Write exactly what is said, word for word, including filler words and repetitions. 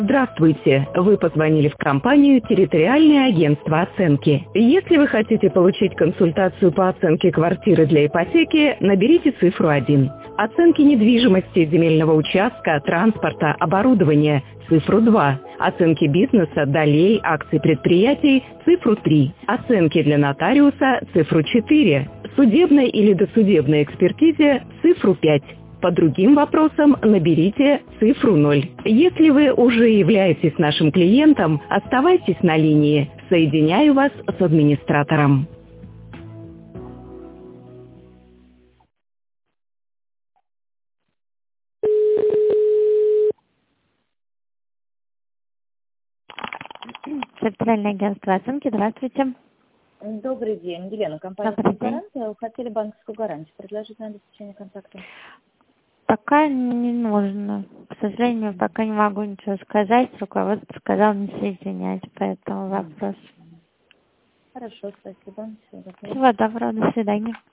Здравствуйте! Вы позвонили в компанию «Территориальное агентство оценки». Если вы хотите получить консультацию по оценке квартиры для ипотеки, наберите цифру один. Оценки недвижимости, земельного участка, транспорта, оборудования – цифру два. Оценки бизнеса, долей, акций предприятий – цифру три. Оценки для нотариуса – цифру четыре. Судебной или досудебной экспертизе – цифру пять. По другим вопросам наберите цифру ноль. Если вы уже являетесь нашим клиентом, оставайтесь на линии. Соединяю вас с администратором. Территориальное агентство оценки. Здравствуйте. Добрый день, Елена, компания Добрый день. «Гарантия». Хотели банковскую гарантию предложить на обеспечение контакта? Пока не нужно. К сожалению, пока не могу ничего сказать. Руководство сказал не соединять по этому вопросу. Хорошо, спасибо. Всего доброго. Всего доброго. До свидания.